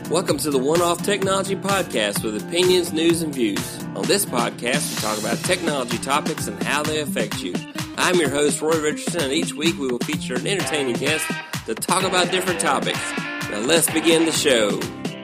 Welcome to the One Off Technology Podcast with opinions, news, and views. On this podcast, we talk about technology topics and how they affect you. I'm your host, Roy Richardson, and each week we will feature an entertaining guest to talk about different topics. Now let's begin the show.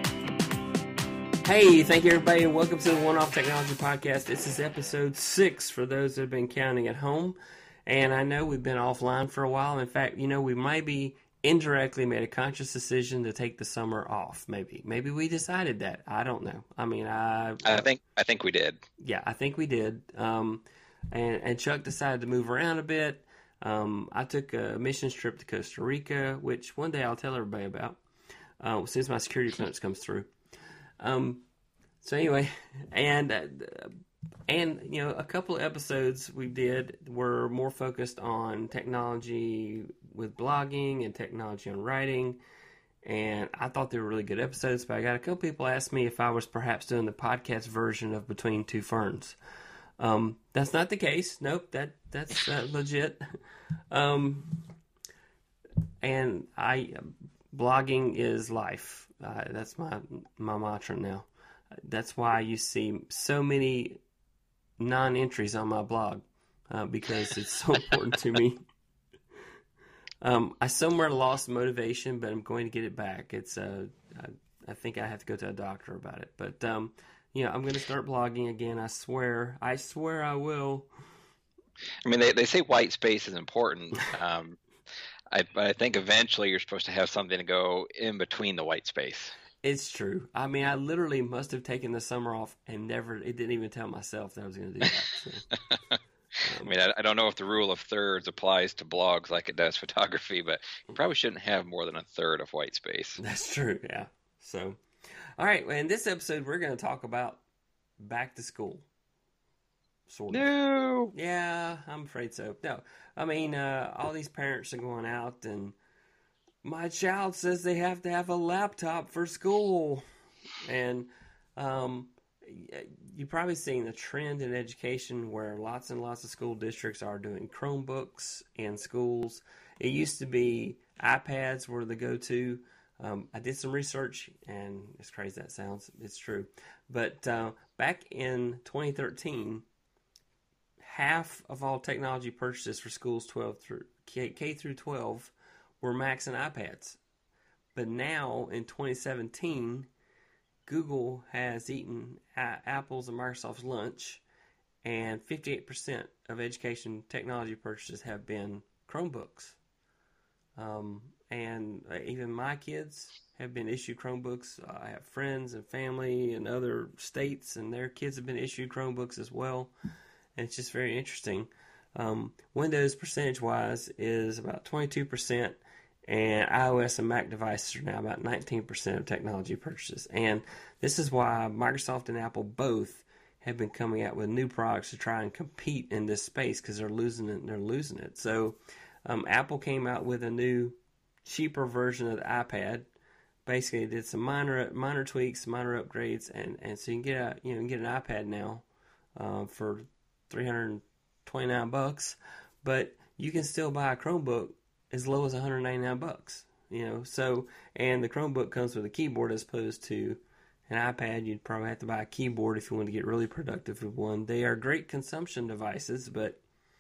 Hey, thank you everybody, and welcome to the One Off Technology Podcast. This is episode 6 for those that have been counting at home. And I know we've been offline for a while. In fact, we might be indirectly made a conscious decision to take the summer off. Maybe we decided that. I don't know. I think we did. Yeah, I think we did. And Chuck decided to move around a bit. I took a missions trip to Costa Rica, which one day I'll tell everybody about as soon as my security clearance comes through. So anyway, and a couple of episodes we did were more focused on technology with blogging and technology on writing, and I thought they were really good episodes, but I got a couple people ask me if I was perhaps doing the podcast version of Between Two Ferns. That's not the case. Nope, that's legit. And blogging is life. That's my mantra now. That's why you see so many non-entries on my blog, because it's so important to me. I somewhere lost motivation, but I'm going to get it back. It's I think I have to go to a doctor about it. But I'm going to start blogging again. I swear I will. I mean, they say white space is important. I think eventually you're supposed to have something to go in between the white space. It's true. I mean, I literally must have taken the summer off and it didn't even tell myself that I was going to do that. So. I mean, I don't know if the rule of thirds applies to blogs like it does photography, but you probably shouldn't have more than a third of white space. That's true, yeah. So, all right, well, in this episode, we're going to talk about back to school. Sort of. No! Yeah, I'm afraid so. No, I mean, all these parents are going out and my child says they have to have a laptop for school. And you've probably seen the trend in education where lots and lots of school districts are doing Chromebooks in schools. It used to be iPads were the go-to. I did some research, and as crazy that sounds, it's true. But back in 2013, half of all technology purchases for schools K through 12 were Macs and iPads. But now, in 2017, Google has eaten Apple's and Microsoft's lunch, and 58% of education technology purchases have been Chromebooks. And even my kids have been issued Chromebooks. I have friends and family in other states, and their kids have been issued Chromebooks as well. And it's just very interesting. Windows, percentage-wise, is about 22%. And iOS and Mac devices are now about 19% of technology purchases. And this is why Microsoft and Apple both have been coming out with new products to try and compete in this space because they're losing it. So Apple came out with a new, cheaper version of the iPad. Basically, it did some minor tweaks, minor upgrades, and so you can get an iPad now for $329, but you can still buy a Chromebook as low as $199, So, and the Chromebook comes with a keyboard as opposed to an iPad. You'd probably have to buy a keyboard if you want to get really productive with one. They are great consumption devices, but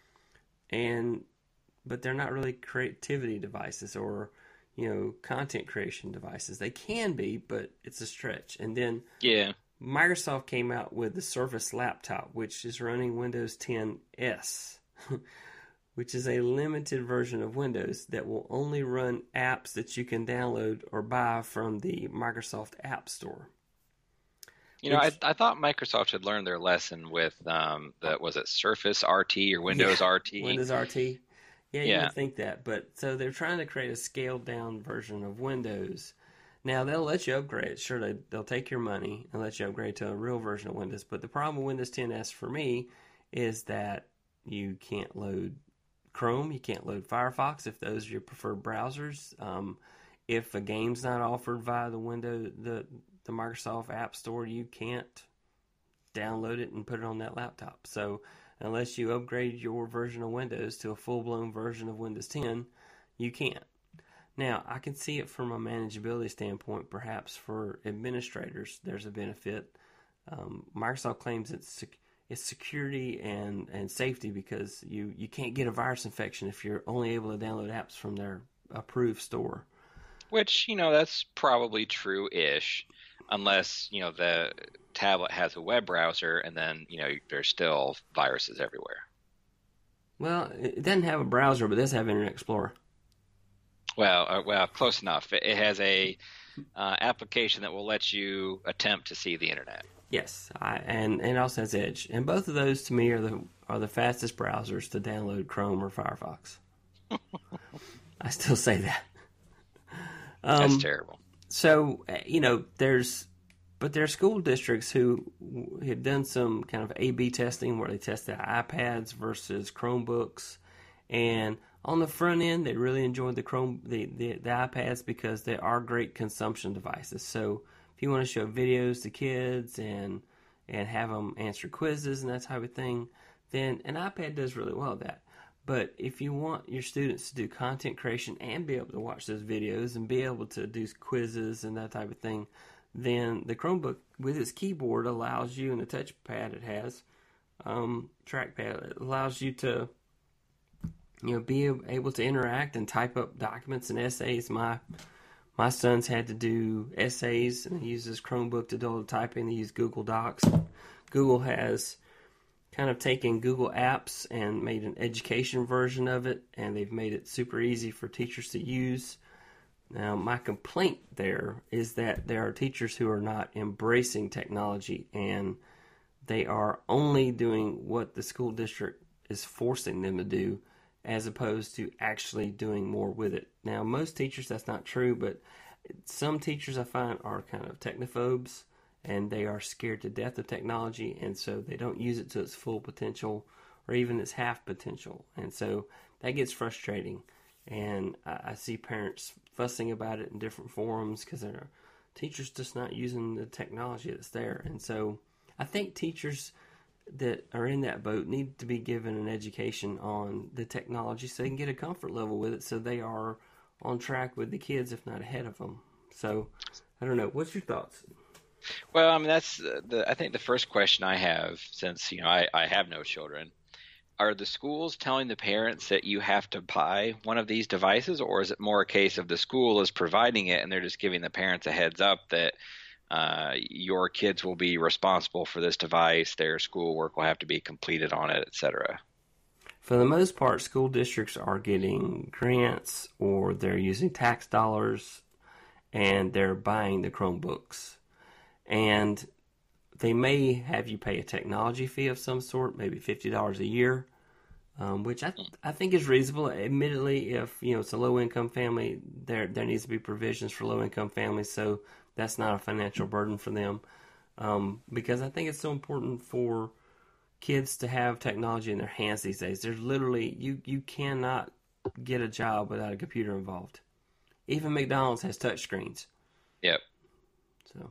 they're not really creativity devices or, content creation devices. They can be, but it's a stretch. And then Microsoft came out with the Surface Laptop, which is running Windows 10 S. Which is a limited version of Windows that will only run apps that you can download or buy from the Microsoft App Store. I thought Microsoft had learned their lesson with was it Surface RT or Windows RT? Windows RT. You would think that. But so they're trying to create a scaled down version of Windows. Now, they'll let you upgrade. Sure, they'll take your money and let you upgrade to a real version of Windows. But the problem with Windows 10 S for me is that you can't load Chrome, you can't load Firefox if those are your preferred browsers. If a game's not offered via the Microsoft App Store, you can't download it and put it on that laptop. So unless you upgrade your version of Windows to a full-blown version of Windows 10, you can't. Now, I can see it from a manageability standpoint. Perhaps for administrators, there's a benefit. Microsoft claims it's security and safety because you can't get a virus infection if you're only able to download apps from their approved store. Which, that's probably true-ish, unless, the tablet has a web browser and then, there's still viruses everywhere. Well, it doesn't have a browser, but it does have Internet Explorer. Well, close enough. It has a application that will let you attempt to see the internet. Yes, and it also has Edge, and both of those to me are the fastest browsers to download Chrome or Firefox. I still say that. That's terrible. So there's school districts who have done some kind of A/B testing where they test the iPads versus Chromebooks, and on the front end, they really enjoyed the iPads because they are great consumption devices. So if you want to show videos to kids and have them answer quizzes and that type of thing, then an iPad does really well at that. But if you want your students to do content creation and be able to watch those videos and be able to do quizzes and that type of thing, then the Chromebook with its keyboard allows you, and the touchpad it has, trackpad, it allows you to be able to interact and type up documents and essays. My sons had to do essays, and he uses Chromebook to do all the typing. They use Google Docs. Google has kind of taken Google Apps and made an education version of it, and they've made it super easy for teachers to use. Now, my complaint there is that there are teachers who are not embracing technology, and they are only doing what the school district is forcing them to do, as opposed to actually doing more with it. Now, most teachers, that's not true, but some teachers I find are kind of technophobes, and they are scared to death of technology, and so they don't use it to its full potential or even its half potential. And so that gets frustrating. And I see parents fussing about it in different forums because their teachers just not using the technology that's there. And so I think teachers that are in that boat need to be given an education on the technology so they can get a comfort level with it so they are on track with the kids, if not ahead of them. So I don't know. What's your thoughts? Well, I mean, that's I think the first question I have, since I have no children, are the schools telling the parents that you have to buy one of these devices, or is it more a case of the school is providing it and they're just giving the parents a heads up that your kids will be responsible for this device, their schoolwork will have to be completed on it, etc.? For the most part, school districts are getting grants or they're using tax dollars and they're buying the Chromebooks. And they may have you pay a technology fee of some sort, maybe $50 a year, which I think is reasonable. Admittedly, if it's a low-income family, there needs to be provisions for low-income families, so that's not a financial burden for them. Because I think it's so important for kids to have technology in their hands these days. There's literally, you cannot get a job without a computer involved. Even McDonald's has touch screens. Yep. So.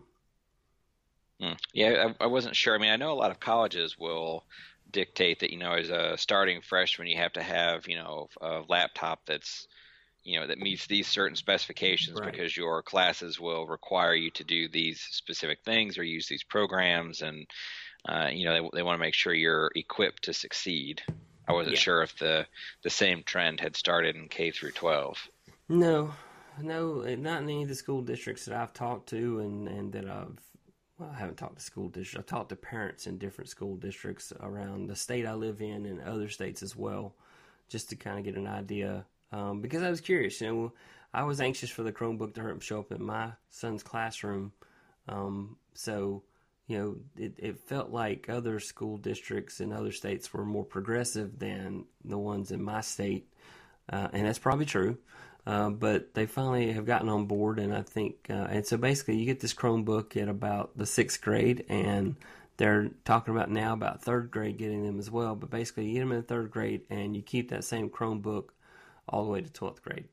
Yeah, I wasn't sure. I mean, I know a lot of colleges will dictate that, as a starting freshman, you have to have, a laptop that's, that meets these certain specifications, right, because your classes will require you to do these specific things or use these programs. And, they want to make sure you're equipped to succeed. I wasn't sure if the same trend had started in K through 12. No, not in any of the school districts that I've talked to and that I haven't talked to school districts. I've talked to parents in different school districts around the state I live in and other states as well, just to kind of get an idea. Because I was curious, I was anxious for the Chromebook to show up in my son's classroom. So, it felt like other school districts in other states were more progressive than the ones in my state. And that's probably true. But they finally have gotten on board, and I think, and so basically you get this Chromebook at about the 6th grade, and they're talking about now about 3rd grade getting them as well. But basically you get them in 3rd grade, and you keep that same Chromebook all the way to 12th grade.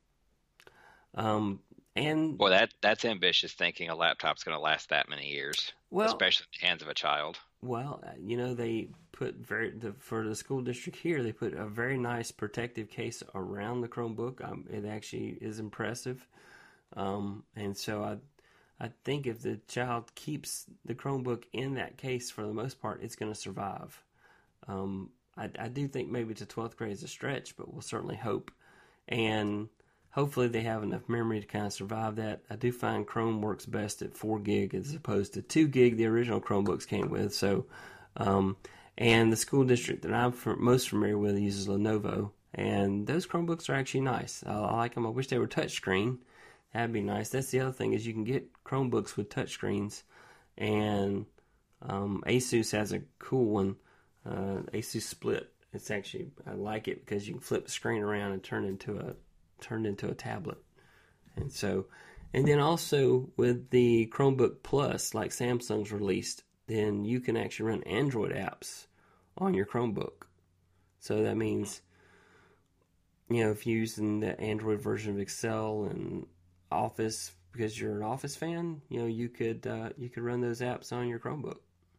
Well, that's ambitious thinking a laptop's going to last that many years, especially in the hands of a child. Well, they put for the school district here, they put a very nice protective case around the Chromebook. It actually is impressive. And so I think if the child keeps the Chromebook in that case for the most part, it's going to survive. I do think maybe to 12th grade is a stretch, but we'll certainly hope. And hopefully they have enough memory to kind of survive that. I do find Chrome works best at 4 gig as opposed to 2 gig the original Chromebooks came with. So, and the school district that I'm most familiar with uses Lenovo, and those Chromebooks are actually nice. I like them. I wish they were touchscreen. That'd be nice. That's the other thing is you can get Chromebooks with touchscreens, and Asus has a cool one, Asus Split. It's actually, I like it because you can flip the screen around and turn into a tablet. And so, and then also with the Chromebook Plus, like Samsung's released, then you can actually run Android apps on your Chromebook. So that means, if you're using the Android version of Excel and Office because you're an Office fan, you could run those apps on your Chromebook.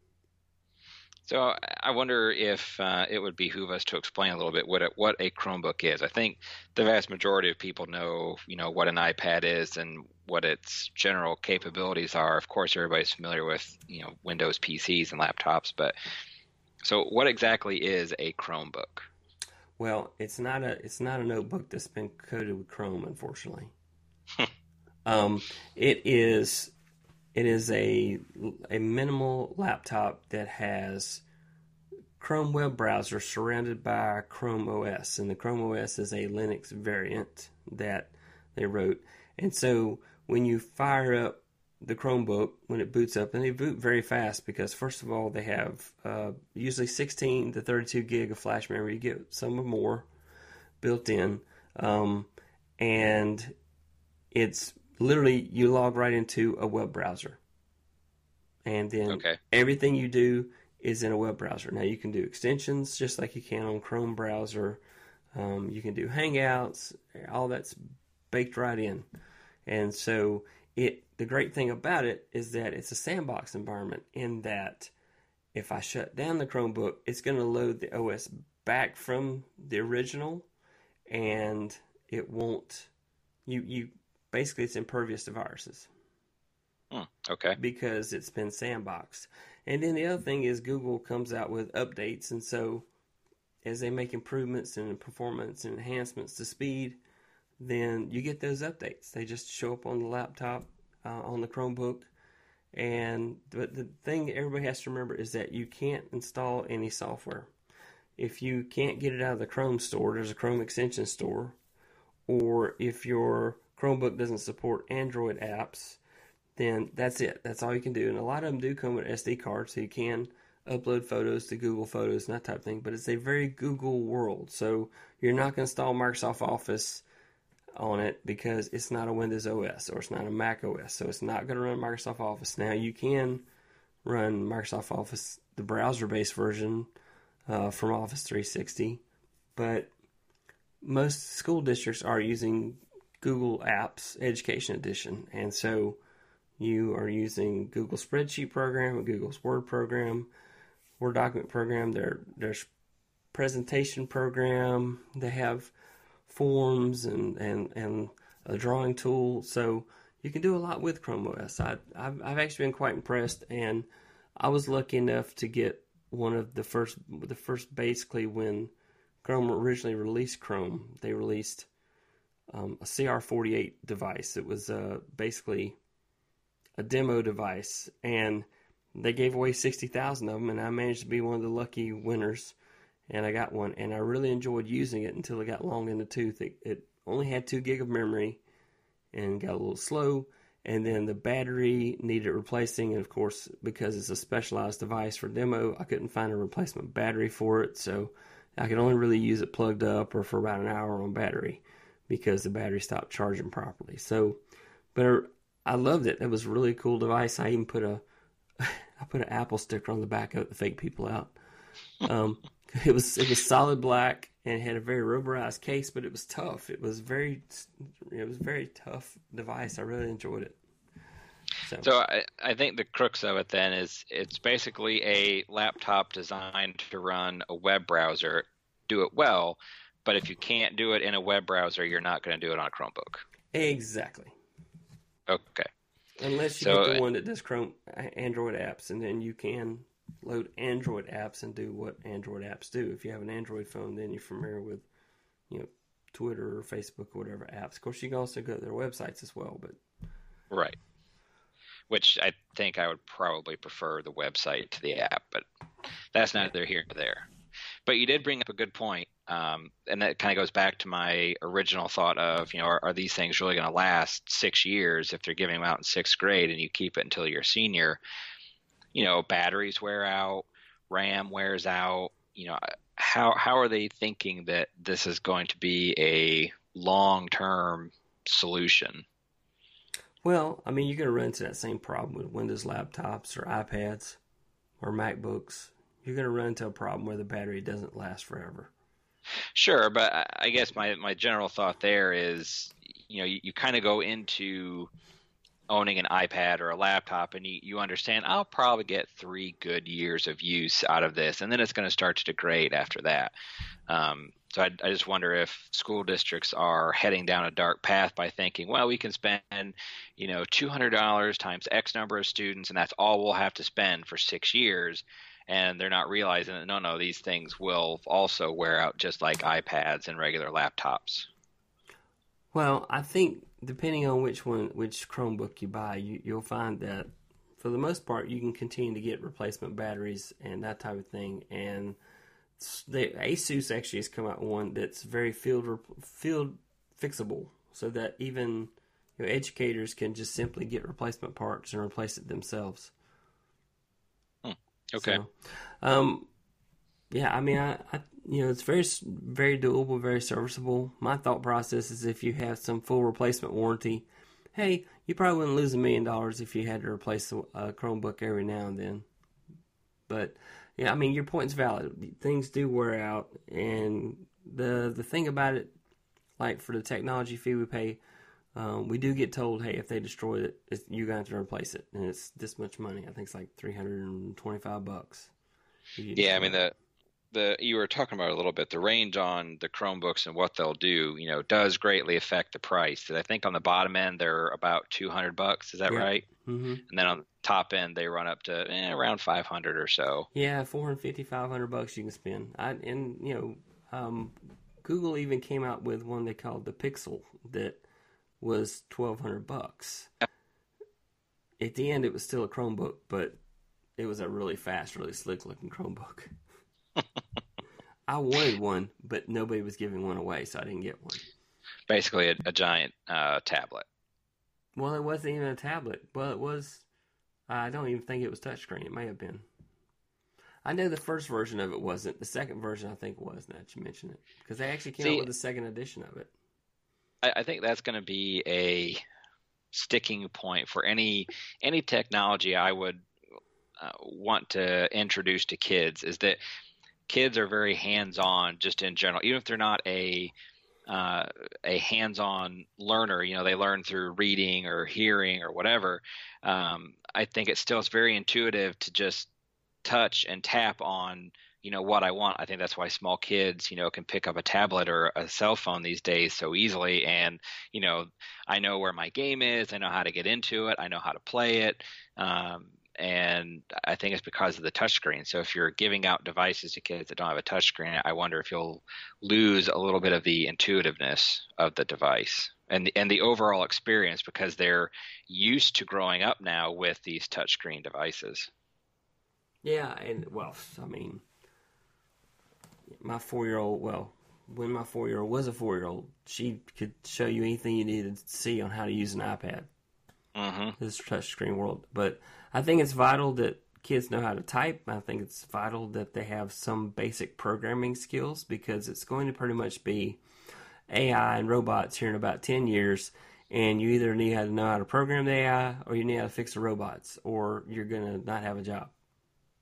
So I wonder if it would behoove us to explain a little bit what a Chromebook is. I think the vast majority of people know, what an iPad is and what its general capabilities are. Of course, everybody's familiar with, Windows PCs and laptops. But so what exactly is a Chromebook? Well, it's not a notebook that's been coated with Chrome, unfortunately. It is a minimal laptop that has Chrome web browser surrounded by Chrome OS, and the Chrome OS is a Linux variant that they wrote. And so when you fire up the Chromebook, when it boots up, and they boot very fast because first of all they have usually 16 to 32 gig of flash memory. You get some or more built in, and it's literally you log right into a web browser, and then everything you do is in a web browser. Now you can do extensions just like you can on Chrome browser. You can do Hangouts. All that's baked right in. And so the great thing about it is that it's a sandbox environment in that if I shut down the Chromebook, it's going to load the OS back from the original, and it won't. You basically it's impervious to viruses. Okay. Because it's been sandboxed. And then the other thing is Google comes out with updates, and so as they make improvements in performance and enhancements to speed, then you get those updates. They just show up on the laptop, on the Chromebook. But the thing everybody has to remember is that you can't install any software. If you can't get it out of the Chrome store, there's a Chrome extension store, or if your Chromebook doesn't support Android apps, then that's it. That's all you can do. And a lot of them do come with SD cards, so you can upload photos to Google Photos and that type of thing. But it's a very Google world. So you're not going to install Microsoft Office on it because it's not a Windows OS or it's not a Mac OS. So it's not going to run Microsoft Office. Now you can run Microsoft Office, the browser-based version from Office 360. But most school districts are using Google Apps Education Edition. And so you are using Google Spreadsheet program, Google's Word program, Word document program, there's presentation program. They have forms and a drawing tool. So you can do a lot with Chrome OS. I've actually been quite impressed, and I was lucky enough to get one of the first basically when Chrome originally released Chrome, they released a CR48 device. It was basically a demo device, and they gave away 60,000 of them, and I managed to be one of the lucky winners, and I got one, and I really enjoyed using it until it got long in the tooth. It only had 2 gig of memory and got a little slow, and then the battery needed replacing, and of course, because it's a specialized device for demo, I couldn't find a replacement battery for it, so I could only really use it plugged up or for about an hour on battery because the battery stopped charging properly. So, but I loved it. It was a really cool device. I even put an Apple sticker on the back of it to fake people out. It was solid black and it had a very rubberized case, but it was tough. It was very tough device. I really enjoyed it. So I think the crux of it then is it's basically a laptop designed to run a web browser, do it well, but if you can't do it in a web browser, you're not going to do it on a Chromebook. Exactly. Okay. Unless you get the one that does Android apps, and then you can load Android apps and do what Android apps do. If you have an Android phone, then you're familiar with, Twitter or Facebook or whatever apps. Of course, you can also go to their websites as well, but right. Which I think I would probably prefer the website to the app, but that's neither here nor there. But you did bring up a good point, and that kind of goes back to my original thought of, are these things really going to last 6 years if they're giving them out in sixth grade and you keep it until you're a senior? Batteries wear out, RAM wears out. How are they thinking that this is going to be a long-term solution? Well, I mean, you're going to run into that same problem with Windows laptops or iPads or MacBooks. You're going to run into a problem where the battery doesn't last forever. Sure, but I guess my general thought there is, you kind of go into owning an iPad or a laptop and you understand I'll probably get 3 good years of use out of this, and then it's going to start to degrade after that. So I just wonder if school districts are heading down a dark path by thinking, well, we can spend, $200 times X number of students, and that's all we'll have to spend for 6 years. And they're not realizing that, no, these things will also wear out just like iPads and regular laptops. Well, I think depending on which Chromebook you buy, you'll find that for the most part you can continue to get replacement batteries and that type of thing. And ASUS actually has come out with one that's very field fixable, so that even educators can just simply get replacement parts and replace it themselves. Okay. So, yeah, I mean, I it's very, very doable, very serviceable. My thought process is if you have some full replacement warranty, hey, you probably wouldn't lose $1 million if you had to replace a Chromebook every now and then. But yeah, I mean, your point's valid. Things do wear out, and the thing about it, like for the technology fee we pay, we do get told, hey, if they destroy it, you're going to have to replace it, and it's this much money. I think it's like $325. Yeah, I mean the you were talking about it a little bit. The range on the Chromebooks and what they'll do, does greatly affect the price. I think on the bottom end they're about $200. Is that right? Mm-hmm. And then on the top end they run up to around $500 or so. Yeah, $450, $500 you can spend. Google even came out with one they called the Pixel that was $1,200. At the end, it was still a Chromebook, but it was a really fast, really slick-looking Chromebook. I wanted one, but nobody was giving one away, so I didn't get one. Basically, a giant tablet. Well, it wasn't even a tablet. Well, it was. I don't even think it was touchscreen. It may have been. I know the first version of it wasn't. The second version, I think, was. Now that you mention it, because they actually came out with the second edition of it. I think that's going to be a sticking point for any technology I would want to introduce to kids, is that kids are very hands-on just in general. Even if they're not a hands-on learner, they learn through reading or hearing or whatever. I think it's very intuitive to just touch and tap on what I want. I think that's why small kids, can pick up a tablet or a cell phone these days so easily. And, I know where my game is. I know how to get into it. I know how to play it. And I think it's because of the touchscreen. So if you're giving out devices to kids that don't have a touchscreen, I wonder if you'll lose a little bit of the intuitiveness of the device and the overall experience, because they're used to growing up now with these touchscreen devices. Yeah, and I mean, my 4-year-old, when my 4-year-old was a 4-year-old, she could show you anything you needed to see on how to use an iPad. Mm-hmm. This touchscreen world. But I think it's vital that kids know how to type. I think it's vital that they have some basic programming skills, because it's going to pretty much be AI and robots here in about 10 years. And you either need to know how to program the AI, or you need how to fix the robots, or you're going to not have a job.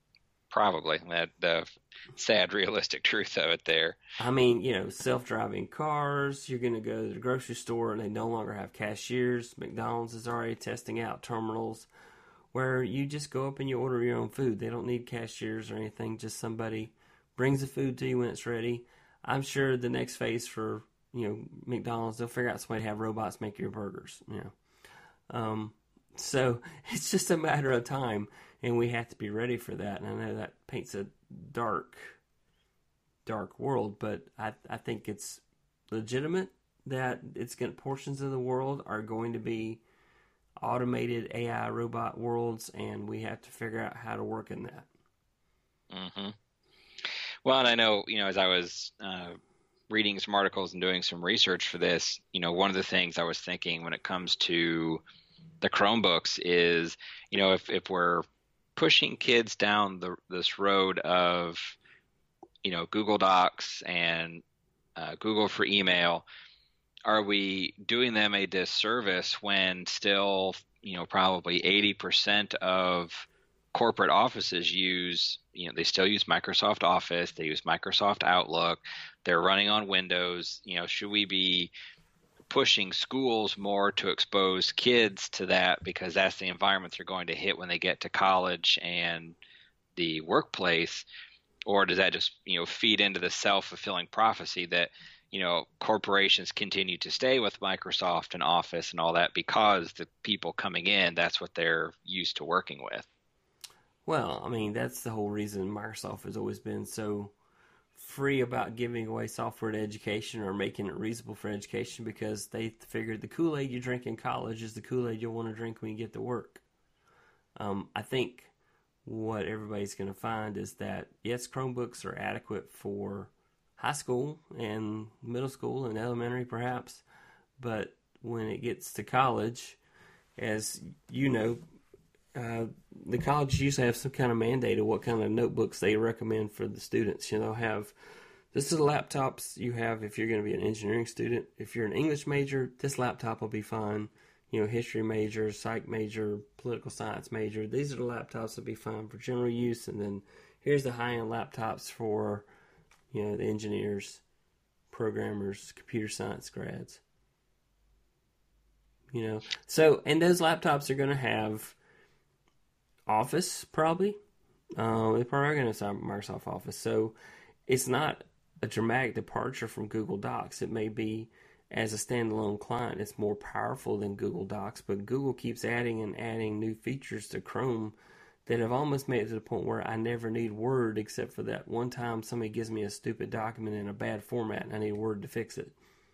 Probably that the sad realistic truth of it there. I mean, self-driving cars. You're going to go to the grocery store and they no longer have cashiers. McDonald's is already testing out terminals where you just go up and you order your own food. They don't need cashiers or anything. Just somebody brings the food to you when it's ready. I'm sure the next phase for McDonald's, they'll figure out some way to have robots make your burgers. So it's just a matter of time, and we have to be ready for that. And I know that paints a dark world, but I think it's legitimate that portions of the world are going to be automated AI robot worlds, and we have to figure out how to work in that. Mm-hmm. Well, and I know, as I was reading some articles and doing some research for this, one of the things I was thinking when it comes to the Chromebooks is, if we're pushing kids down this road of, Google Docs and Google for email, are we doing them a disservice when still, probably 80% of corporate offices they still use Microsoft Office, they use Microsoft Outlook, they're running on Windows. Should we be pushing schools more to expose kids to that because that's the environment they're going to hit when they get to college and the workplace? Or does that just, feed into the self-fulfilling prophecy that, corporations continue to stay with Microsoft and Office and all that because the people coming in, that's what they're used to working with? Well, I mean, that's the whole reason Microsoft has always been so free about giving away software to education or making it reasonable for education, because they figured the Kool-Aid you drink in college is the Kool-Aid you'll want to drink when you get to work. I think what everybody's going to find is that, yes, Chromebooks are adequate for high school and middle school and elementary perhaps, but when it gets to college, as you know, the colleges usually have some kind of mandate of what kind of notebooks they recommend for the students. This is the laptops you have if you're going to be an engineering student. If you're an English major, this laptop will be fine. History major, psych major, political science major, these are the laptops that will be fine for general use. And then here's the high-end laptops for, the engineers, programmers, computer science grads. So, and those laptops are going to have Office, probably. They probably are going to have Microsoft Office. So it's not a dramatic departure from Google Docs. It may be, as a standalone client, it's more powerful than Google Docs, but Google keeps adding and adding new features to Chrome that have almost made it to the point where I never need Word, except for that one time somebody gives me a stupid document in a bad format and I need Word to fix it.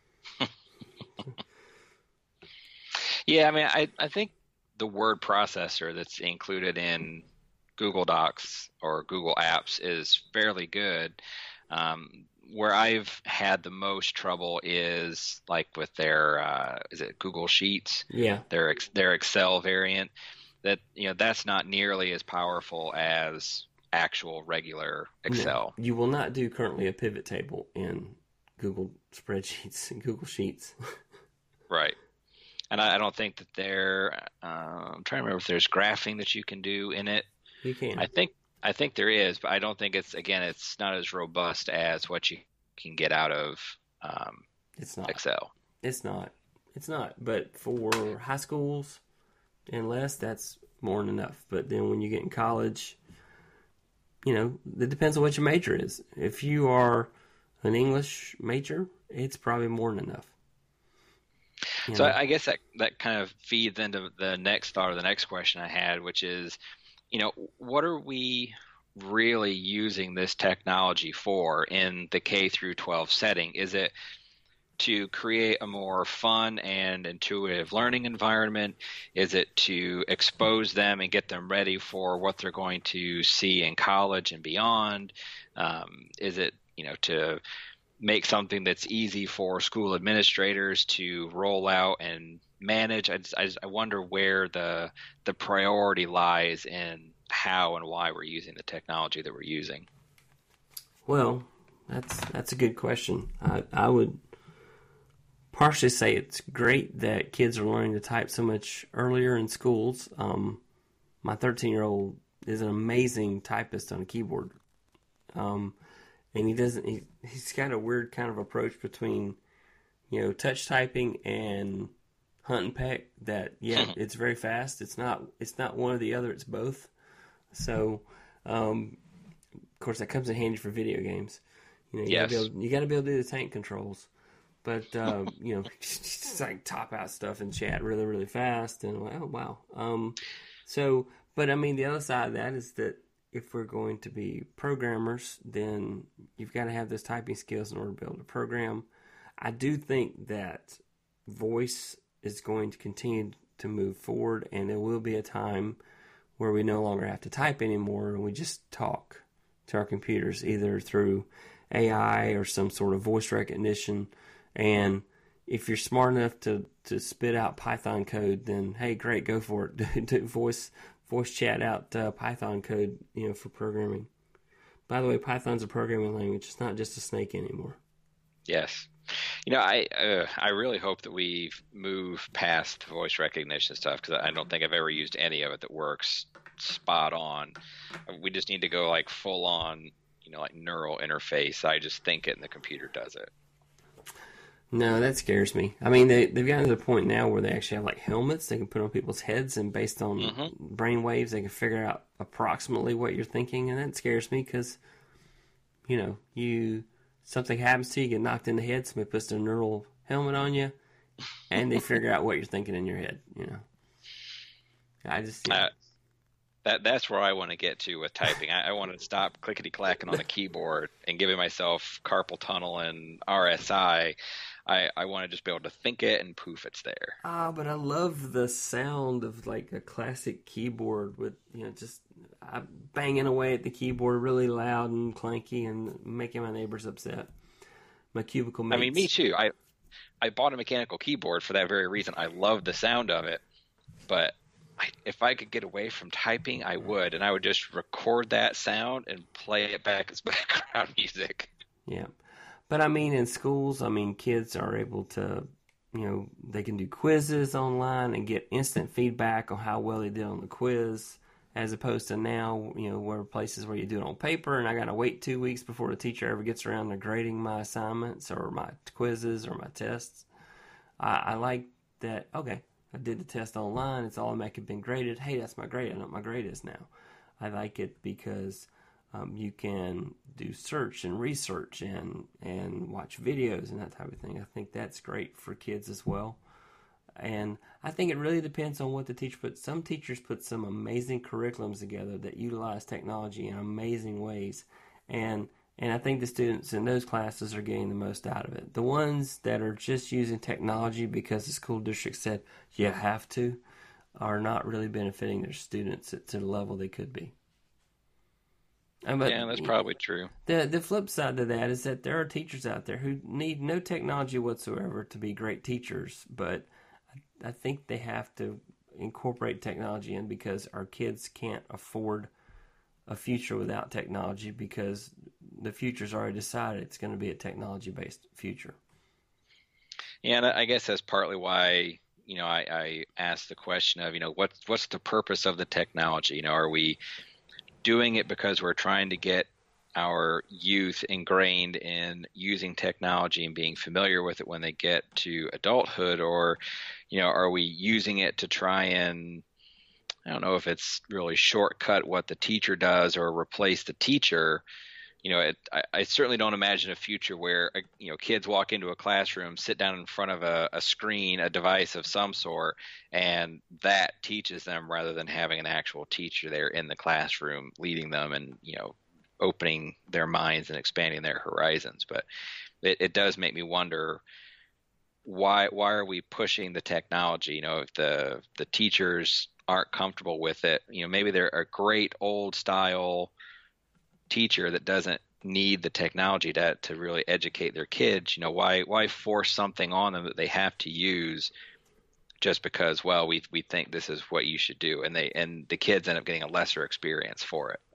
Yeah, I mean, I think the word processor that's included in Google Docs or Google Apps is fairly good. Where I've had the most trouble is like with their is it Google Sheets? Yeah, their Excel variant. That that's not nearly as powerful as actual regular Excel. No, you will not do currently a pivot table in Google Spreadsheets and Google Sheets. Right. And I don't think that I'm trying to remember if there's graphing that you can do in it. You can. I think there is, but I don't think it's not as robust as what you can get out of it's not. Excel. It's not. But for high schools and less, that's more than enough. But then when you get in college, it depends on what your major is. If you are an English major, it's probably more than enough. So I guess that kind of feeds into the next thought or the next question I had, which is, what are we really using this technology for in the K through 12 setting? Is it to create a more fun and intuitive learning environment? Is it to expose them and get them ready for what they're going to see in college and beyond? Is it, to make something that's easy for school administrators to roll out and manage? I wonder where the priority lies in how and why we're using the technology that we're using. Well, that's a good question. I would partially say it's great that kids are learning to type so much earlier in schools. My 13-year-old is an amazing typist on a keyboard. And he's got a weird kind of approach between, touch typing and hunt and peck that, it's very fast. It's not one or the other, it's both. So, of course, that comes in handy for video games. You got to be able to do the tank controls. But, just like top out stuff in chat really, really fast. And, oh, wow. But I mean, the other side of that is that if we're going to be programmers, then you've got to have those typing skills in order to be able to program. I do think that voice is going to continue to move forward, and there will be a time where we no longer have to type anymore, and we just talk to our computers, either through AI or some sort of voice recognition. And if you're smart enough to spit out Python code, then hey, great, go for it. Do voice chat out Python code, for programming. By the way, Python's a programming language. It's not just a snake anymore. Yes. I really hope that we move past the voice recognition stuff, because I don't think I've ever used any of it that works spot on. We just need to go like full on, like neural interface. I just think it and the computer does it. No, that scares me. I mean, they've gotten to the point now where they actually have like helmets they can put on people's heads, and based on brain waves, they can figure out approximately what you're thinking, and that scares me because, something happens to you, get knocked in the head, somebody puts a neural helmet on you, and they figure out what you're thinking in your head. I just that's where I want to get to with typing. I want to stop clickety clacking on the keyboard and giving myself carpal tunnel and RSI. I want to just be able to think it and poof, it's there. But I love the sound of like a classic keyboard with, just banging away at the keyboard really loud and clanky and making my neighbors upset. My cubicle mates. I mean, me too. I bought a mechanical keyboard for that very reason. I love the sound of it, but if I could get away from typing, I would, and I would just record that sound and play it back as background music. Yeah. But I mean, in schools, kids are able to, they can do quizzes online and get instant feedback on how well they did on the quiz, as opposed to now, where places where you do it on paper and I got to wait 2 weeks before the teacher ever gets around to grading my assignments or my quizzes or my tests. I like that, okay, I did the test online, it's automatically been graded. Hey, that's my grade, I know what my grade is now. I like it because you can do search and research and watch videos and that type of thing. I think that's great for kids as well. And I think it really depends on what the teacher puts. Some teachers put some amazing curriculums together that utilize technology in amazing ways. And I think the students in those classes are getting the most out of it. The ones that are just using technology because the school district said you have to are not really benefiting their students to the level they could be. But, yeah, that's probably true. The flip side to that is that there are teachers out there who need no technology whatsoever to be great teachers, but I think they have to incorporate technology in because our kids can't afford a future without technology because the future's already decided it's going to be a technology-based future. Yeah, and I guess that's partly why, I asked the question of, what's the purpose of the technology? Are we doing it because we're trying to get our youth ingrained in using technology and being familiar with it when they get to adulthood, or are we using it to try and, I don't know if it's really shortcut what the teacher does or replace the teacher. I certainly don't imagine a future where kids walk into a classroom, sit down in front of a screen, a device of some sort, and that teaches them rather than having an actual teacher there in the classroom leading them and opening their minds and expanding their horizons. But it does make me wonder, why are we pushing the technology? If the teachers aren't comfortable with it, maybe they're a great old style teacher that doesn't need the technology to really educate their kids. Why force something on them that they have to use just because, well, we think this is what you should do, and the kids end up getting a lesser experience for it.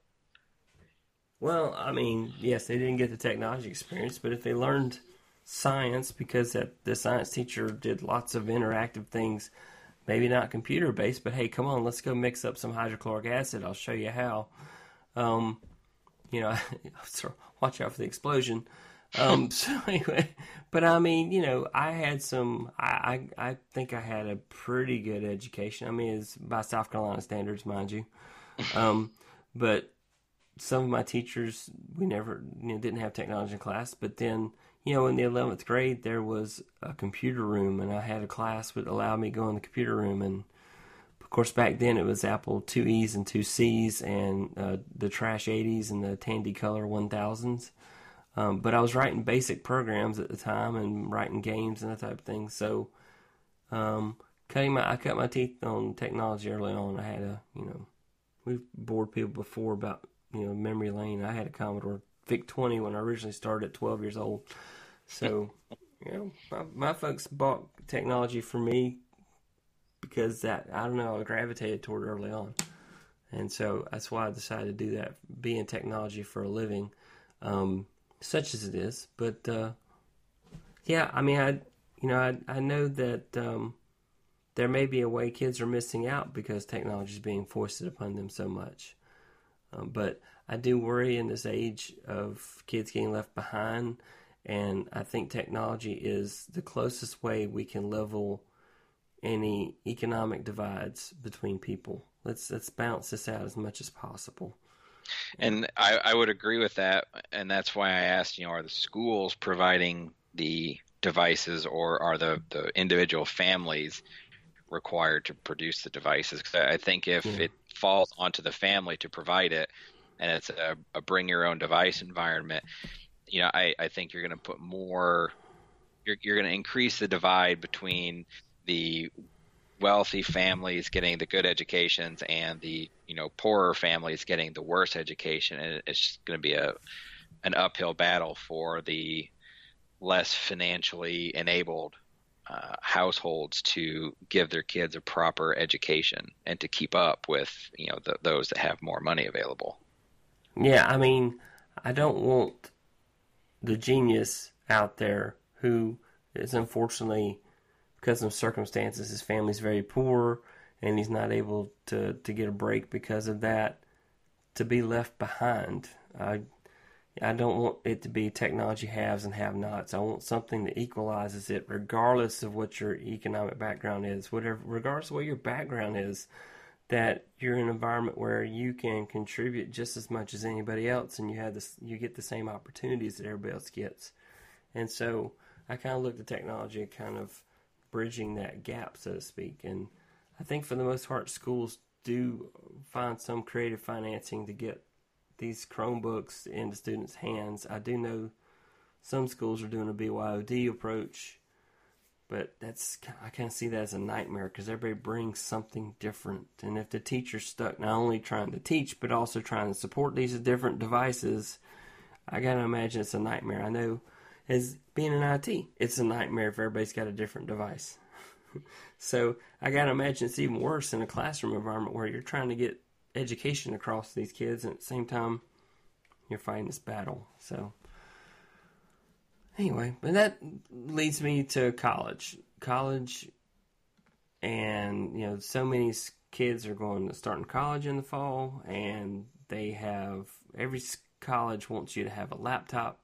Well, yes, they didn't get the technology experience, but if they learned science, because the science teacher did lots of interactive things maybe not computer based, but hey, come on, let's go mix up some hydrochloric acid. I'll show you how. Um, so watch out for the explosion. So anyway, but I mean, I had I think I had a pretty good education. I mean, it's by South Carolina standards, mind you. But some of my teachers, we never, didn't have technology in class. But then, in the 11th grade, there was a computer room, and I had a class that allowed me to go in the computer room. And of course, back then it was Apple IIe's and IIc's and the Trash 80s and the Tandy Color 1000s. But I was writing basic programs at the time and writing games and that type of thing. So, I cut my teeth on technology early on. I had we've bored people before about, memory lane. I had a Commodore VIC-20 when I originally started at 12 years old. So, my folks bought technology for me because I gravitated toward it early on. And so that's why I decided to do that, be in technology for a living. Such as it is, but I mean, I know that there may be a way kids are missing out because technology is being foisted upon them so much. But I do worry in this age of kids getting left behind, and I think technology is the closest way we can level any economic divides between people. Let's balance this out as much as possible. And I would agree with that, and that's why I asked, are the schools providing the devices, or are the individual families required to produce the devices? Because I think if it falls onto the family to provide it, and it's a bring your own device environment, I think you're going to put more, you're going to increase the divide between the wealthy families getting the good educations and the poorer families getting the worse education, and it's just going to be an uphill battle for the less financially enabled households to give their kids a proper education and to keep up with those that have more money available. Yeah, I mean, I don't want the genius out there who is unfortunately, because of circumstances, his family's very poor and he's not able to get a break because of that, to be left behind. I don't want it to be technology haves and have-nots. I want something that equalizes it regardless of what your economic background is, regardless of what your background is, that you're in an environment where you can contribute just as much as anybody else, and you get the same opportunities that everybody else gets. And so I kind of look at technology kind of bridging that gap, so to speak. And I think for the most part, schools do find some creative financing to get these Chromebooks into students' hands. I do know some schools are doing a BYOD approach, but I kind of see that as a nightmare because everybody brings something different. And if the teacher's stuck not only trying to teach, but also trying to support these different devices, I got to imagine it's a nightmare. I know as being in IT, it's a nightmare if everybody's got a different device. So I got to imagine it's even worse in a classroom environment where you're trying to get education across these kids, and at the same time, you're fighting this battle. So anyway, but that leads me to college. And, so many kids are going to start in college in the fall, and every college wants you to have a laptop.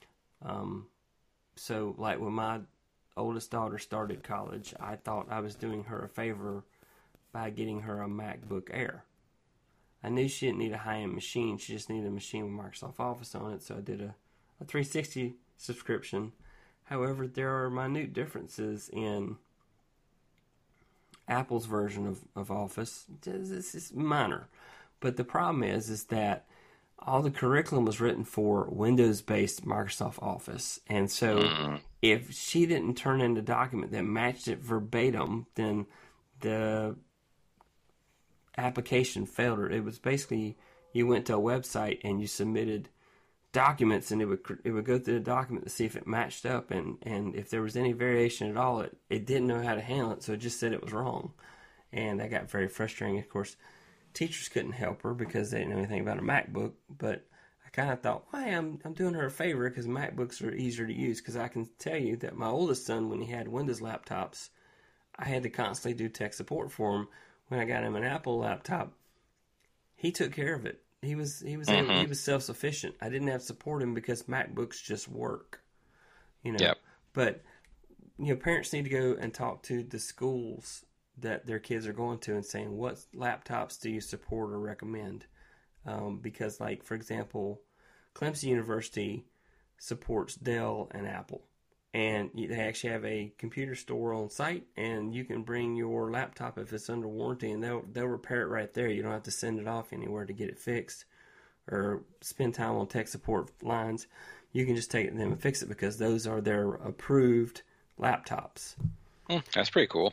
So like when my oldest daughter started college, I thought I was doing her a favor by getting her a MacBook Air. I knew she didn't need a high-end machine. She just needed a machine with Microsoft Office on it, so I did a 360 subscription. However, there are minute differences in Apple's version of Office. This is minor. But the problem is that all the curriculum was written for Windows-based Microsoft Office. And so if she didn't turn in a document that matched it verbatim, then the application failed her. It was basically you went to a website and you submitted documents, and it would go through the document to see if it matched up, and if there was any variation at all, it didn't know how to handle it, so it just said it was wrong. And that got very frustrating. Of course, teachers couldn't help her because they didn't know anything about a MacBook, but I kind of thought, hey, I'm doing her a favor because MacBooks are easier to use, because I can tell you that my oldest son, when he had Windows laptops, I had to constantly do tech support for him. When I got him an Apple laptop, he took care of it. He was self-sufficient. I didn't have to support him because MacBooks just work, you know. Yep. But parents need to go and talk to the schools that their kids are going to and saying, what laptops do you support or recommend? Because, like, for example, Clemson University supports Dell and Apple. And they actually have a computer store on site, and you can bring your laptop if it's under warranty, and they'll repair it right there. You don't have to send it off anywhere to get it fixed or spend time on tech support lines. You can just take it to them and fix it because those are their approved laptops. That's pretty cool.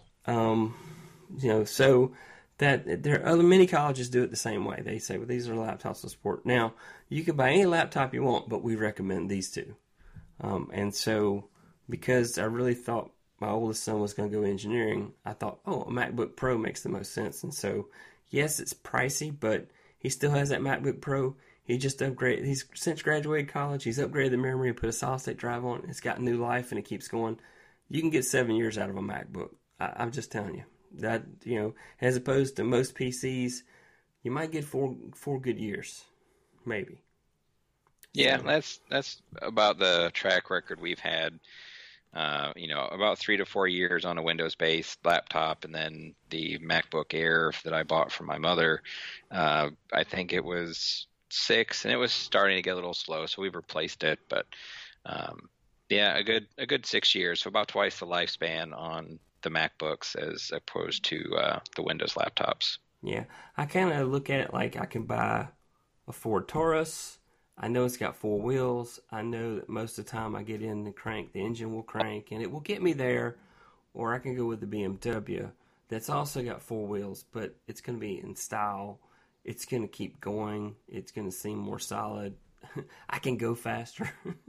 So that there are many colleges do it the same way. They say, well, these are laptops to support. Now, you can buy any laptop you want, but we recommend these two. And so, because I really thought my oldest son was going to go engineering, I thought, a MacBook Pro makes the most sense. And so, yes, it's pricey, but he still has that MacBook Pro. He just upgraded. He's since graduated college. He's upgraded the memory and put a solid state drive on it. It's got new life and it keeps going. You can get 7 years out of a MacBook. I'm just telling you that, as opposed to most PCs, you might get four good years, maybe. Yeah, that's about the track record we've had. About 3 to 4 years on a Windows-based laptop, and then the MacBook Air that I bought for my mother. I think it was 6, and it was starting to get a little slow, so we've replaced it. But a good 6 years, so about twice the lifespan on the MacBooks as opposed to the Windows laptops. Yeah, I kind of look at it like I can buy a Ford Taurus. I know it's got 4 wheels. I know that most of the time I get in the crank, the engine will crank, and it will get me there. Or I can go with the BMW that's also got 4 wheels, but it's going to be in style. It's going to keep going. It's going to seem more solid. I can go faster.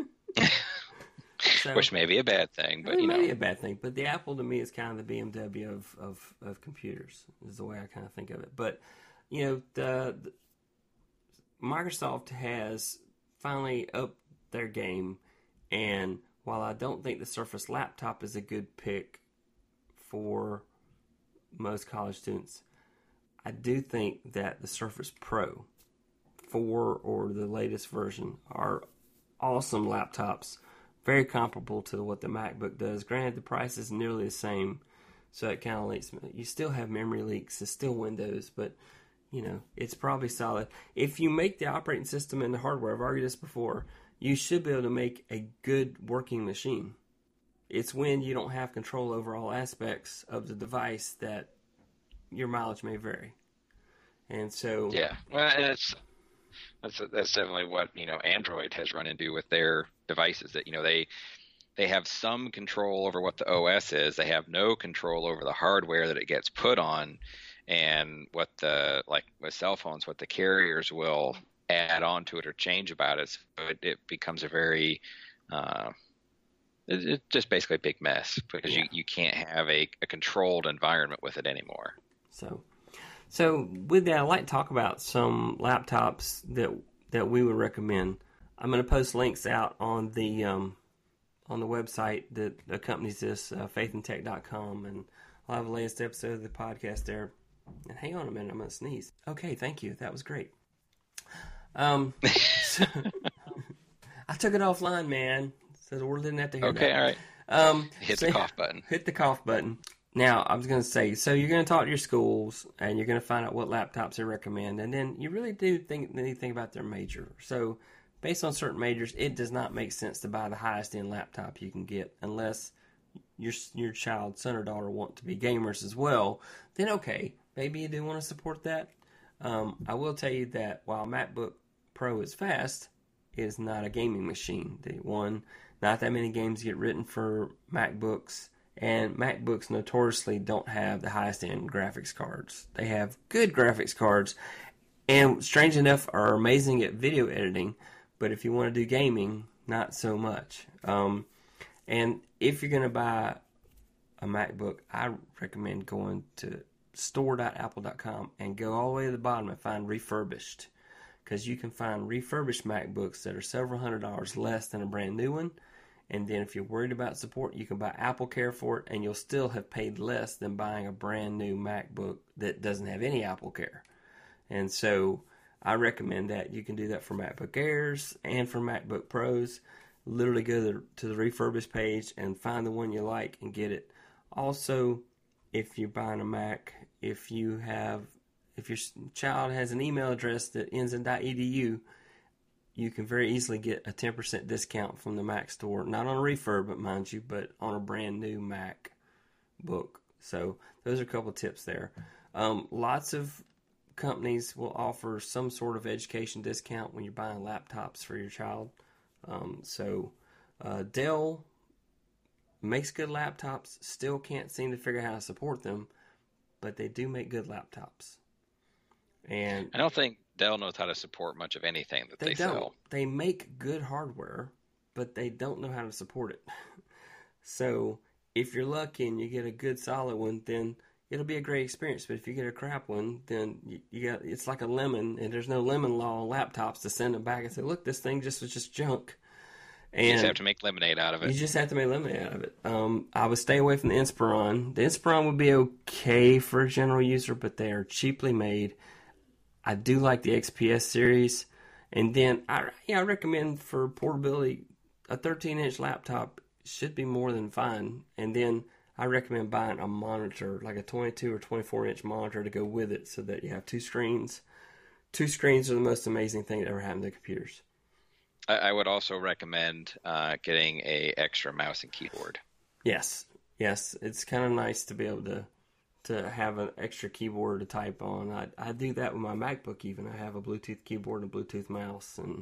Which may be a bad thing, but it may be a bad thing. But the Apple to me is kind of the BMW of computers, is the way I kind of think of it. But the Microsoft has finally upped their game, and while I don't think the Surface Laptop is a good pick for most college students, I do think that the Surface Pro 4 or the latest version are awesome laptops, very comparable to what the MacBook does. Granted, the price is nearly the same, so it kind of leaks. You still have memory leaks, it's still Windows, but it's probably solid. If you make the operating system and the hardware, I've argued this before, you should be able to make a good working machine. It's when you don't have control over all aspects of the device that your mileage may vary. And so... Yeah, well, that's definitely what, Android has run into with their devices, that, they have some control over what the OS is. They have no control over the hardware that it gets put on. And what with cell phones, what the carriers will add on to it or change about it, so it becomes a very, it's just basically a big mess because you can't have a controlled environment with it anymore. So with that, I'd like to talk about some laptops that we would recommend. I'm going to post links out on the website that accompanies this, faithandtech.com, and I'll have the latest episode of the podcast there. And hang on a minute, I'm going to sneeze. Okay, thank you. That was great. I took it offline, man. So the world didn't have to hear that. Okay, all right. Hit the cough button. Hit the cough button. Now, I was going to say, so you're going to talk to your schools, and you're going to find out what laptops they recommend, and then you really do need to think about their major. So based on certain majors, it does not make sense to buy the highest-end laptop you can get unless your child, son or daughter, want to be gamers as well. Then okay, maybe you do want to support that. I will tell you that while MacBook Pro is fast, it is not a gaming machine. Not that many games get written for MacBooks, and MacBooks notoriously don't have the highest end graphics cards. They have good graphics cards, and strange enough, are amazing at video editing, but if you want to do gaming, not so much. And if you're going to buy a MacBook, I recommend going to store.apple.com and go all the way to the bottom and find refurbished, because you can find refurbished MacBooks that are several $100s less than a brand new one, And then if you're worried about support, you can buy Apple Care for it, and you'll still have paid less than buying a brand new MacBook that doesn't have any Apple Care. And so I recommend that. You can do that for MacBook Airs and for MacBook Pros. Literally go to the refurbished page and find the one you like and get it. Also, if you're buying a Mac, if your child has an email address that ends in .edu, you can very easily get a 10% discount from the Mac store. Not on a refurb, but mind you, but on a brand new MacBook. So those are a couple of tips there. Lots of companies will offer some sort of education discount when you're buying laptops for your child. Dell makes good laptops, still can't seem to figure out how to support them, but they do make good laptops. And I don't think Dell knows how to support much of anything that they sell. They make good hardware, but they don't know how to support it. So if you're lucky and you get a good solid one, then it'll be a great experience. But if you get a crap one, then it's like a lemon, and there's no lemon law on laptops to send them back and say, look, this thing was just junk. And you just have to make lemonade out of it. You just have to make lemonade out of it. I would stay away from the Inspiron. The Inspiron would be okay for a general user, but they are cheaply made. I do like the XPS series. And then I recommend for portability, a 13-inch laptop should be more than fine. And then I recommend buying a monitor, like a 22 or 24-inch monitor to go with it so that you have two screens. Two screens are the most amazing thing that ever happened to computers. I would also recommend getting a extra mouse and keyboard. Yes. It's kind of nice to be able to have an extra keyboard to type on. I do that with my MacBook even. I have a Bluetooth keyboard and a Bluetooth mouse, and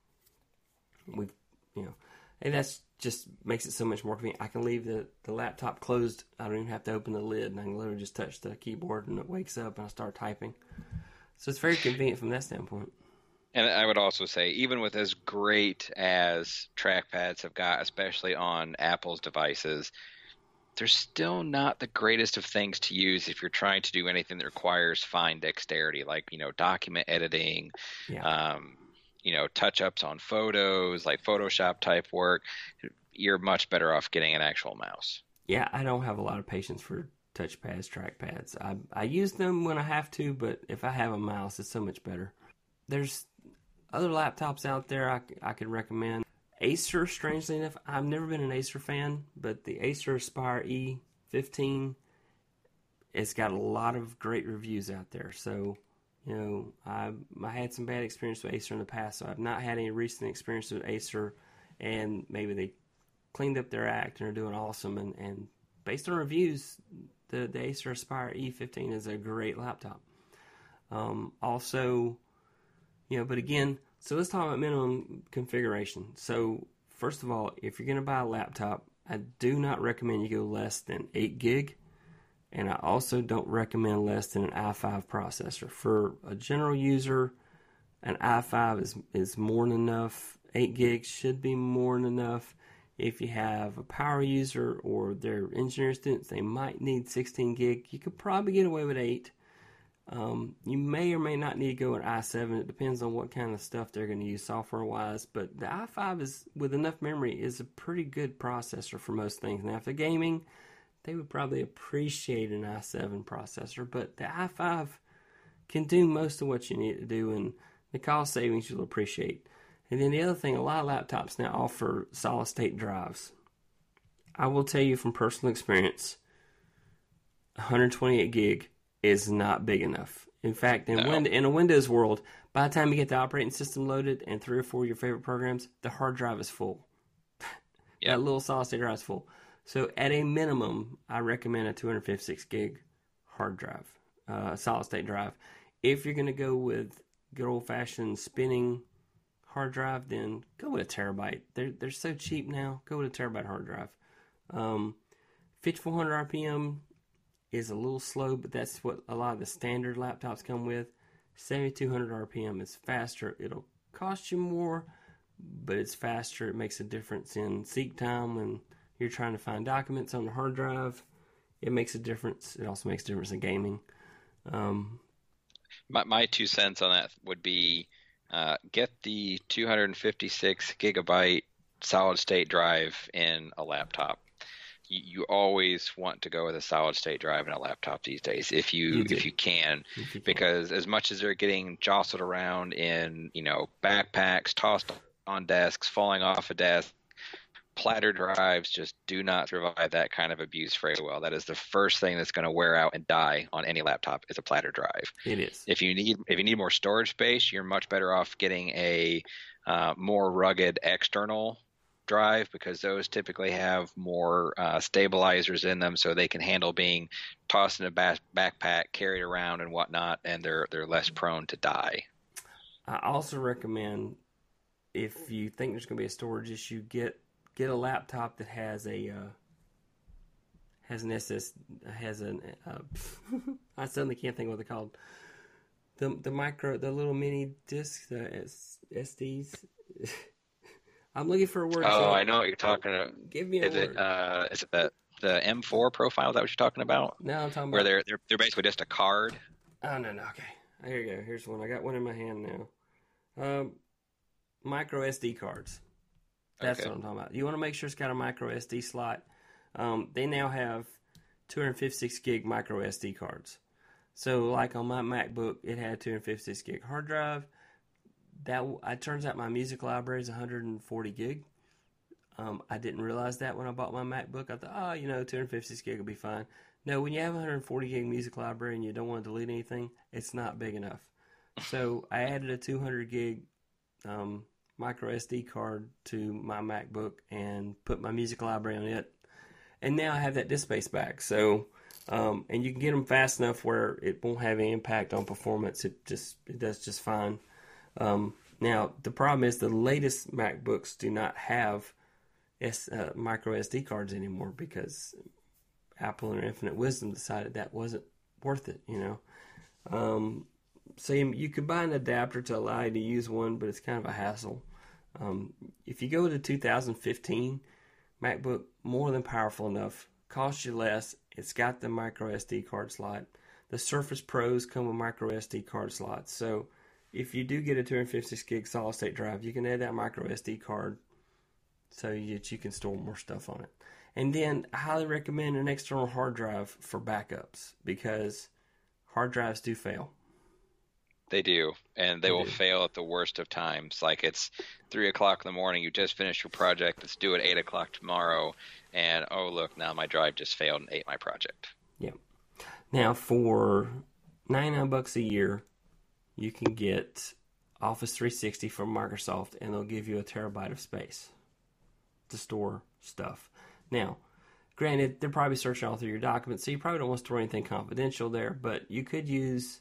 and that's just makes it so much more convenient. I can leave the laptop closed. I don't even have to open the lid, and I can literally just touch the keyboard, and it wakes up, and I start typing. So it's very convenient from that standpoint. And I would also say, even with as great as trackpads have got, especially on Apple's devices, they're still not the greatest of things to use if you're trying to do anything that requires fine dexterity, like, document editing, touch-ups on photos, like Photoshop type work. You're much better off getting an actual mouse. Yeah, I don't have a lot of patience for touchpads, trackpads. I use them when I have to, but if I have a mouse, it's so much better. There's other laptops out there I could recommend. Acer, strangely enough, I've never been an Acer fan, but the Acer Aspire E15, it's got a lot of great reviews out there. So, I had some bad experience with Acer in the past, so I've not had any recent experience with Acer, and maybe they cleaned up their act and are doing awesome. And based on reviews, the Acer Aspire E15 is a great laptop. But again, so let's talk about minimum configuration. So first of all, if you're going to buy a laptop, I do not recommend you go less than 8 gig. And I also don't recommend less than an i5 processor. For a general user, an i5 is more than enough. 8 gigs should be more than enough. If you have a power user or they're engineering students, they might need 16 gig. You could probably get away with 8. You may or may not need to go with i7. It depends on what kind of stuff they're going to use software-wise. But the i5 with enough memory is a pretty good processor for most things. Now, if they're gaming, they would probably appreciate an i7 processor. But the i5 can do most of what you need to do, and the cost savings you'll appreciate. And then the other thing, a lot of laptops now offer solid-state drives. I will tell you from personal experience, 128 gig is not big enough. In fact, in a Windows world, by the time you get the operating system loaded and 3 or 4 of your favorite programs, the hard drive is full. Yep. That little solid-state drive is full. So at a minimum, I recommend a 256 gig hard drive, solid-state drive. If you're going to go with good old-fashioned spinning hard drive, then go with a terabyte. They're so cheap now. Go with a terabyte hard drive. 5400 RPM is a little slow, but that's what a lot of the standard laptops come with. 7200 RPM is faster. It'll cost you more, but it's faster. It makes a difference in seek time when you're trying to find documents on the hard drive. It makes a difference. It also makes a difference in gaming. My 2 cents on that would be get the 256 gigabyte solid state drive in a laptop. You always want to go with a solid state drive in a laptop these days You do, if you can, if you can. because as much as they're getting jostled around in, backpacks, tossed on desks, falling off a desk, platter drives just do not survive that kind of abuse very well. That is the first thing that's going to wear out and die on any laptop is a platter drive. It is. If you need more storage space, you're much better off getting a more rugged external drive, because those typically have more stabilizers in them, so they can handle being tossed in a backpack, carried around, and whatnot, and they're less prone to die. I also recommend, if you think there's going to be a storage issue, get a laptop that has a has an SS has an I suddenly can't think of what they're called. The little mini discs, the SDs. I'm looking for a word. Oh, I know what you're talking about. Give me a word. Is it the M4 profile? Is that what you're talking about? No, I'm talking where about they're basically just a card. Oh no, okay. Here you go. Here's one. I got one in my hand now. Micro SD cards. That's Okay. what I'm talking about. You want to make sure it's got a micro SD slot. They now have 256 gig micro SD cards. So, like on my MacBook, it had 256 gig hard drive. It turns out my music library is 140 gig. I didn't realize that when I bought my MacBook. I thought, 256 gig will be fine. No, when you have a 140 gig music library and you don't want to delete anything, it's not big enough. So I added a 200 gig micro SD card to my MacBook and put my music library on it. And now I have that disk space back. So, and you can get them fast enough where it won't have any impact on performance. It does just fine. Now, the problem is the latest MacBooks do not have micro SD cards anymore, because Apple in their infinite wisdom decided that wasn't worth it, So you could buy an adapter to allow you to use one, but it's kind of a hassle. If you go to 2015, MacBook, more than powerful enough, costs you less, it's got the micro SD card slot. The Surface Pros come with micro SD card slots, so if you do get a 256 gig solid state drive, you can add that micro SD card so that you can store more stuff on it. And then I highly recommend an external hard drive for backups, because hard drives do fail. They do, and they will fail at the worst of times. Like, it's 3:00 in the morning, you just finished your project, let's do it 8:00 tomorrow, and oh look, now my drive just failed and ate my project. Yeah. Now, for $99 a year, you can get Office 360 from Microsoft, and they'll give you a terabyte of space to store stuff. Now, granted, they're probably searching all through your documents, so you probably don't want to store anything confidential there, but you could use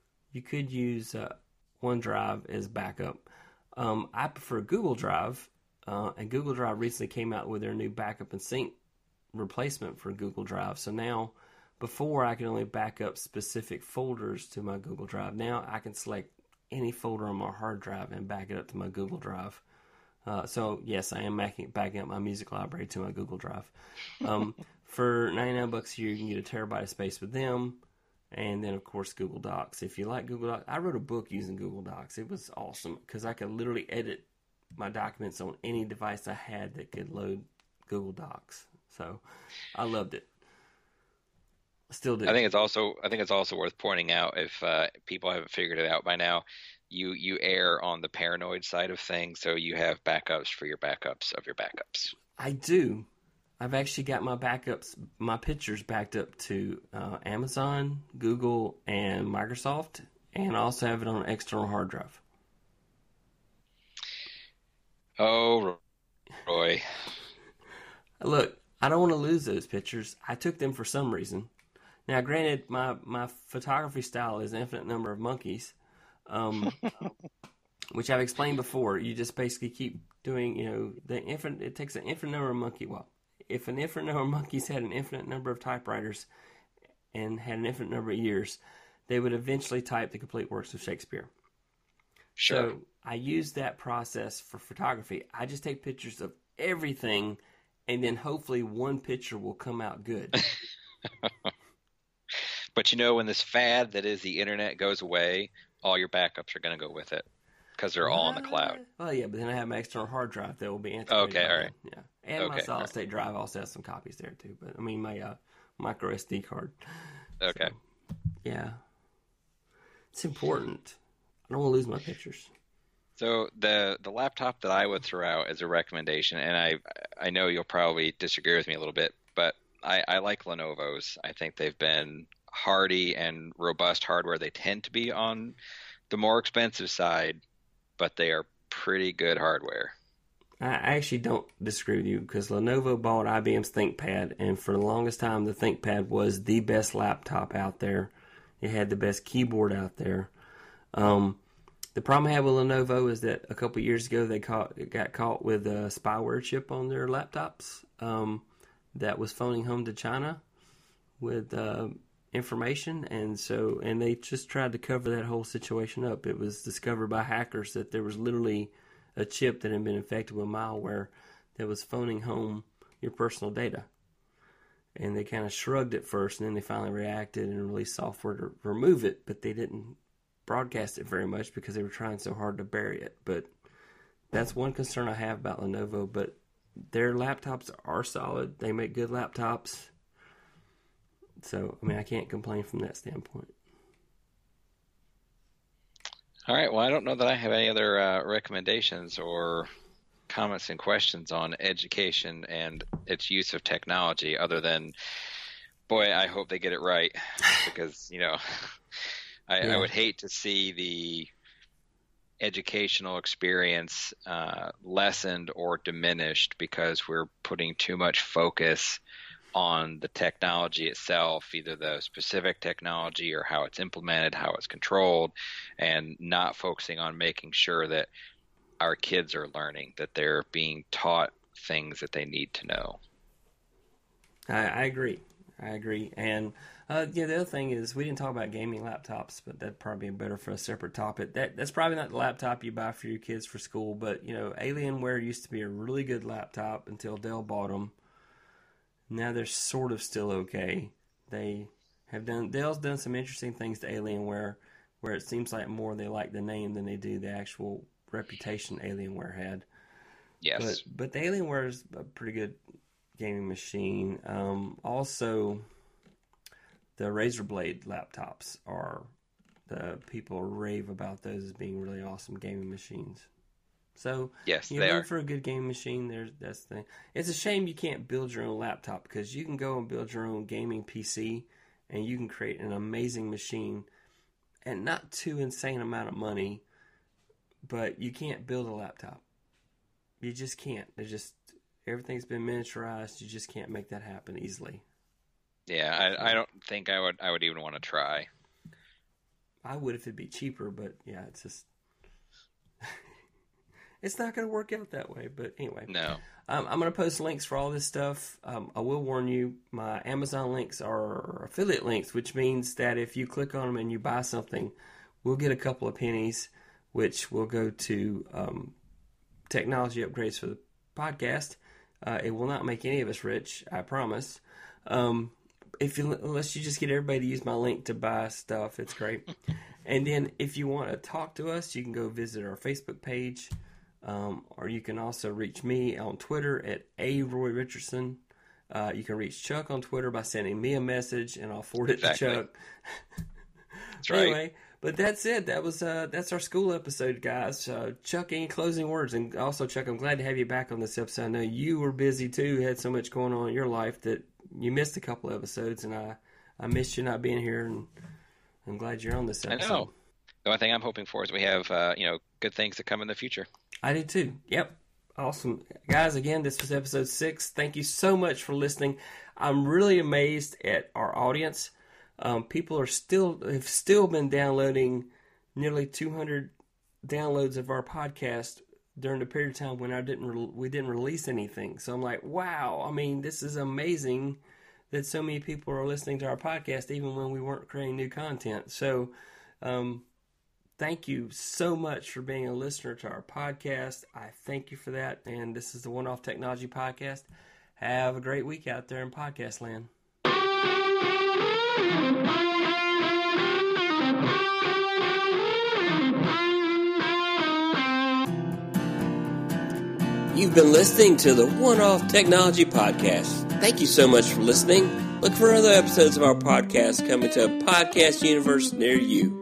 OneDrive as backup. I prefer Google Drive, and Google Drive recently came out with their new backup and sync replacement for Google Drive. So now, before I could only back up specific folders to my Google Drive. Now I can select any folder on my hard drive and back it up to my Google Drive. So yes, I am backing up my music library to my Google Drive. For $99 a year, you can get a terabyte of space with them. And then, of course, Google Docs. If you like Google Docs, I wrote a book using Google Docs. It was awesome because I could literally edit my documents on any device I had that could load Google Docs. So I loved it. Still do. I think it's also worth pointing out, if people haven't figured it out by now, you err on the paranoid side of things, so you have backups for your backups of your backups. I do. I've actually got my pictures backed up to Amazon, Google, and Microsoft, and I also have it on an external hard drive. Oh, Roy. Look, I don't want to lose those pictures. I took them for some reason. Now, granted, my photography style is infinite number of monkeys, which I've explained before. You just basically keep doing, it takes an infinite number of monkeys. Well, if an infinite number of monkeys had an infinite number of typewriters and had an infinite number of years, they would eventually type the complete works of Shakespeare. Sure. So I use that process for photography. I just take pictures of everything, and then hopefully one picture will come out good. But when this fad that is the internet goes away, all your backups are going to go with it. because they're all in the cloud. Well, yeah, but then I have my external hard drive that will be integrated. Okay, all right. Yeah, and my solid state drive also has some copies there too. But I mean, my micro SD card. Okay. So, yeah, it's important. I don't want to lose my pictures. So the laptop that I would throw out as a recommendation, and I know you'll probably disagree with me a little bit, but I like Lenovo's. I think they've been hardy and robust hardware. They tend to be on the more expensive side, but they are pretty good hardware. I actually don't disagree with you because Lenovo bought IBM's ThinkPad, and for the longest time, the ThinkPad was the best laptop out there. It had the best keyboard out there. The problem I had with Lenovo is that a couple years ago they got caught with a spyware chip on their laptops that was phoning home to China with information, and they just tried to cover that whole situation up. It was discovered by hackers that there was literally a chip that had been infected with malware that was phoning home your personal data. And they kind of shrugged at first, and then they finally reacted and released software to remove it, but they didn't broadcast it very much because they were trying so hard to bury it. But that's one concern I have about Lenovo, but their laptops are solid. They make good laptops. So, I mean, I can't complain from that standpoint. All right. Well, I don't know that I have any other recommendations or comments and questions on education and its use of technology other than, boy, I hope they get it right because, I would hate to see the educational experience lessened or diminished because we're putting too much focus on the technology itself, either the specific technology or how it's implemented, how it's controlled, and not focusing on making sure that our kids are learning, that they're being taught things that they need to know. I agree. And the other thing is we didn't talk about gaming laptops, but that'd probably be better for a separate topic. That's probably not the laptop you buy for your kids for school, but Alienware used to be a really good laptop until Dell bought them. Now they're sort of still okay. Dell's done some interesting things to Alienware, where it seems like more they like the name than they do the actual reputation Alienware had. Yes, but the Alienware is a pretty good gaming machine. Also, the Razer Blade laptops the people rave about those as being really awesome gaming machines. So yes, you're looking for a good gaming machine. That's the thing. It's a shame you can't build your own laptop because you can go and build your own gaming PC and you can create an amazing machine at not too insane amount of money, but you can't build a laptop. You just can't. Everything's been miniaturized. You just can't make that happen easily. Yeah, I don't think I would even want to try. I would if it'd be cheaper, but yeah, it's just it's not going to work out that way. But anyway, no. I'm going to post links for all this stuff. I will warn you, my Amazon links are affiliate links, which means that if you click on them and you buy something, we'll get a couple of pennies, which will go to technology upgrades for the podcast. It will not make any of us rich, I promise. Unless you just get everybody to use my link to buy stuff, it's great. And then if you want to talk to us, you can go visit our Facebook page, or you can also reach me on Twitter at @RoyRichardson. You can reach Chuck on Twitter by sending me a message, and I'll forward it to Chuck. That's right. Anyway, but that's it. That's our school episode, guys. Chuck, any closing words? And also, Chuck, I'm glad to have you back on this episode. I know you were busy too. You had so much going on in your life that you missed a couple of episodes, and I missed you not being here, and I'm glad you're on this episode. I know. The only thing I'm hoping for is we have good things to come in the future. I do too. Yep. Awesome. Guys, again, this was episode 6. Thank you so much for listening. I'm really amazed at our audience. People have still been downloading nearly 200 downloads of our podcast during the period of time when we didn't release anything. So I'm like, wow. I mean, this is amazing that so many people are listening to our podcast even when we weren't creating new content. So thank you so much for being a listener to our podcast. I thank you for that. And this is the One Off Technology Podcast. Have a great week out there in podcast land. You've been listening to the One Off Technology Podcast. Thank you so much for listening. Look for other episodes of our podcast coming to a podcast universe near you.